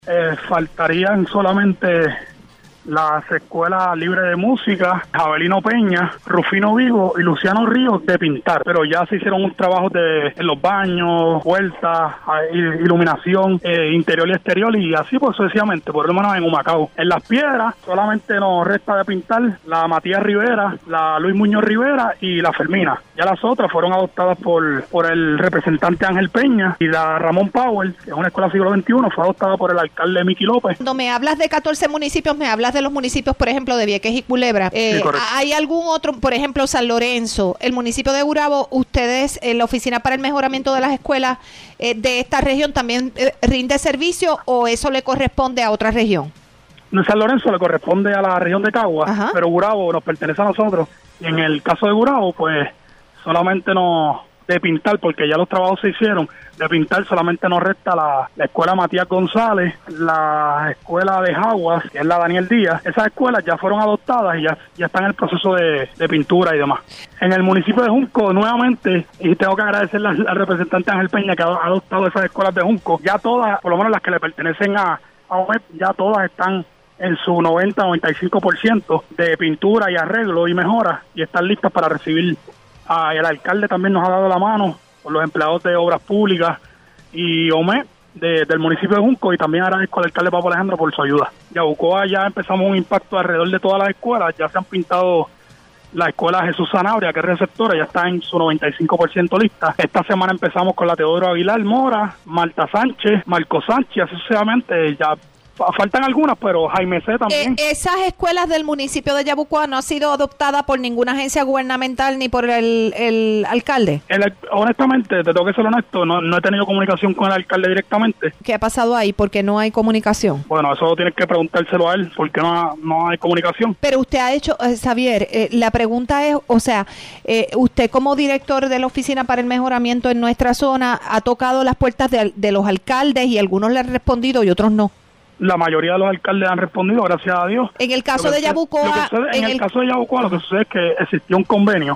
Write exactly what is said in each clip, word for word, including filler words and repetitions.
Eh, faltarían solamente las escuelas libres de música, Javelino Peña, Rufino Vigo y Luciano Ríos de pintar, pero ya se hicieron un trabajo de en los baños, puertas, iluminación eh, interior y exterior y así pues sucesivamente, por lo menos en Humacao. En Las Piedras solamente nos resta de pintar la Matías Rivera, la Luis Muñoz Rivera y la Fermina. Ya las otras fueron adoptadas por, por el representante Ángel Peña y la Ramón Powell, que es una escuela siglo veintiuno, fue adoptada por el alcalde Miki López. Cuando me hablas de catorce municipios, me hablas de los municipios, por ejemplo, de Vieques y Culebra. Eh, sí, ¿hay algún otro, por ejemplo, San Lorenzo, el municipio de Gurabo, ustedes, en la Oficina para el Mejoramiento de las Escuelas eh, de esta región, también eh, rinde servicio o eso le corresponde a otra región? En San Lorenzo le corresponde a la región de Cagua, Ajá. pero Gurabo nos pertenece a nosotros. Y en el caso de Gurabo, pues solamente nos de pintar, porque ya los trabajos se hicieron, de pintar solamente nos resta la, la escuela Matías González, la escuela de Jaguas, que es la Daniel Díaz. Esas escuelas ya fueron adoptadas y ya, ya están en el proceso de, de pintura y demás. En el municipio de Junco, nuevamente, y tengo que agradecerle al, al representante Ángel Peña que ha adoptado esas escuelas de Junco, ya todas, por lo menos las que le pertenecen a, a O M E P, ya todas están en su noventa a noventa y cinco por ciento de pintura y arreglo y mejora y están listas para recibir. Ah, el alcalde también nos ha dado la mano con los empleados de obras públicas y O M E de, del municipio de Junco, y también agradezco al alcalde Papo Alejandro por su ayuda. Yabucoa ya empezamos un impacto alrededor de todas las escuelas, ya se han pintado la escuela Jesús Sanabria, que es receptora, ya está en su noventa y cinco por ciento lista. Esta semana empezamos con la Teodoro Aguilar Mora, Marta Sánchez, Marco Sánchez, así sucesivamente. Ya faltan algunas, pero Jaime C. también. Eh, ¿Esas escuelas del municipio de Yabucoa no han sido adoptadas por ninguna agencia gubernamental ni por el, el alcalde? El, honestamente, te tengo que ser honesto, no, no he tenido comunicación con el alcalde directamente. ¿Qué ha pasado ahí? ¿Por qué no hay comunicación? Bueno, eso tienes que preguntárselo a él, ¿por qué no, no hay comunicación? Pero usted ha hecho, eh, Xavier, eh, la pregunta es, o sea, eh, usted como director de la Oficina para el Mejoramiento en nuestra zona ha tocado las puertas de, de los alcaldes y algunos le han respondido y otros no. La mayoría de los alcaldes han respondido, gracias a Dios. En el caso de Yabucoa... Sucede, en, en el, el caso de Yabucoa, lo que sucede es que existió un convenio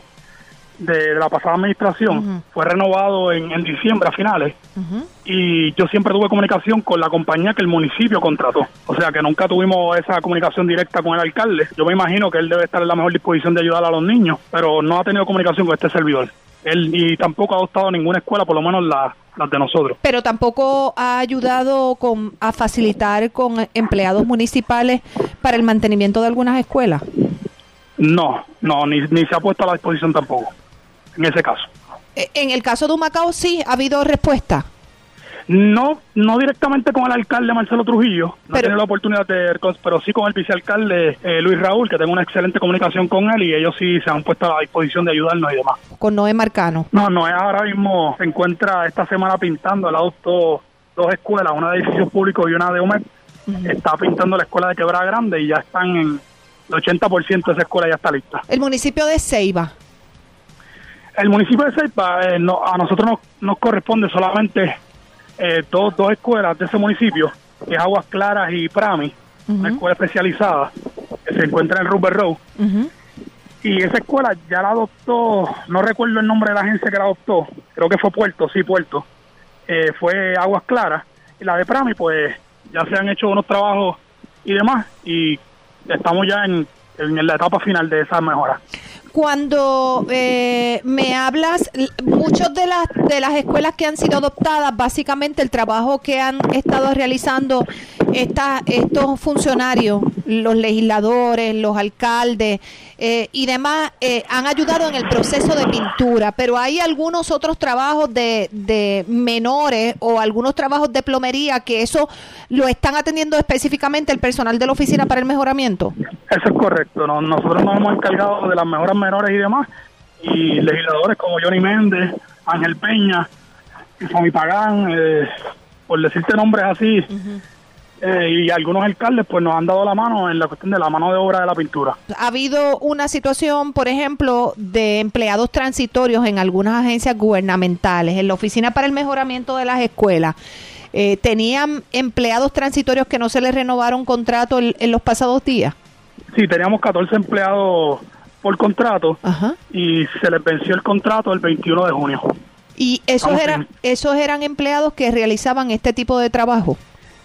de, de la pasada administración, uh-huh. fue renovado en, en diciembre a finales, uh-huh. y yo siempre tuve comunicación con la compañía que el municipio contrató. O sea, que nunca tuvimos esa comunicación directa con el alcalde. Yo me imagino que él debe estar en la mejor disposición de ayudar a los niños, pero no ha tenido comunicación con este servidor. Él y tampoco ha adoptado ninguna escuela, por lo menos la, las de nosotros. Pero tampoco ha ayudado con a facilitar con empleados municipales para el mantenimiento de algunas escuelas. No, no, ni, ni se ha puesto a la disposición tampoco, en ese caso. En el caso de Humacao sí ha habido respuesta. No, no directamente con el alcalde Marcelo Trujillo, no pero, he tenido la oportunidad de, pero sí con el vicealcalde eh, Luis Raúl, que tengo una excelente comunicación con él y ellos sí se han puesto a la disposición de ayudarnos y demás. ¿Con Noé Marcano? No, Noé ahora mismo se encuentra esta semana pintando, él adoptó dos escuelas, una de edificios públicos y una de O M E P, uh-huh. está pintando la escuela de Quebrada Grande y ya están en el ochenta por ciento de esa escuela ya está lista. ¿El municipio de Ceiba? El municipio de Ceiba, eh, no, a nosotros nos, nos corresponde solamente... Eh, dos, dos escuelas de ese municipio, que es Aguas Claras y Prami, uh-huh. una escuela especializada que se encuentra en Rubber Road, uh-huh. y esa escuela ya la adoptó, no recuerdo el nombre de la agencia que la adoptó, creo que fue Puerto, sí, Puerto, eh, fue Aguas Claras, y la de Prami pues ya se han hecho unos trabajos y demás, y estamos ya en, en la etapa final de esa mejora. Cuando eh, me hablas, muchas de las de las escuelas que han sido adoptadas, básicamente el trabajo que han estado realizando esta, estos funcionarios, los legisladores, los alcaldes eh, y demás, eh, han ayudado en el proceso de pintura, pero hay algunos otros trabajos de, de menores o algunos trabajos de plomería que eso lo están atendiendo específicamente el personal de la Oficina para el Mejoramiento. Eso es correcto, ¿no? Nosotros nos hemos encargado de las mejoras menores y demás, y legisladores como Johnny Méndez, Ángel Peña, Fami Pagán, eh, por decirte nombres así, uh-huh. eh, y algunos alcaldes pues nos han dado la mano en la cuestión de la mano de obra de la pintura. Ha habido una situación, por ejemplo, de empleados transitorios en algunas agencias gubernamentales, en la Oficina para el Mejoramiento de las Escuelas. Eh, ¿Tenían empleados transitorios que no se les renovaron contrato en, en los pasados días? Sí, teníamos catorce empleados por contrato. Ajá. Y se les venció el contrato el veintiuno de junio. ¿Y esos eran, esos eran empleados que realizaban este tipo de trabajo?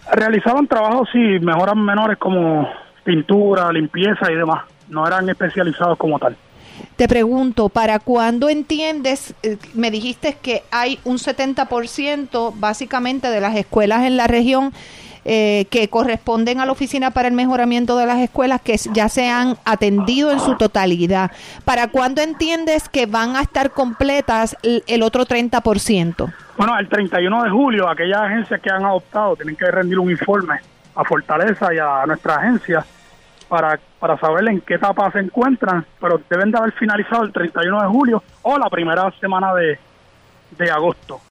Realizaban trabajos, sí, mejoras menores como pintura, limpieza y demás. No eran especializados como tal. Te pregunto, ¿para cuándo entiendes? Eh, me dijiste que hay un setenta por ciento básicamente de las escuelas en la región eh, que corresponden a la Oficina para el Mejoramiento de las Escuelas que ya se han atendido en su totalidad. ¿Para cuándo entiendes que van a estar completas el, el otro treinta por ciento? Bueno, el treinta y uno de julio, aquellas agencias que han adoptado tienen que rendir un informe a Fortaleza y a nuestra agencia para, para saber en qué etapa se encuentran, pero deben de haber finalizado el treinta y uno de julio o la primera semana de, de agosto.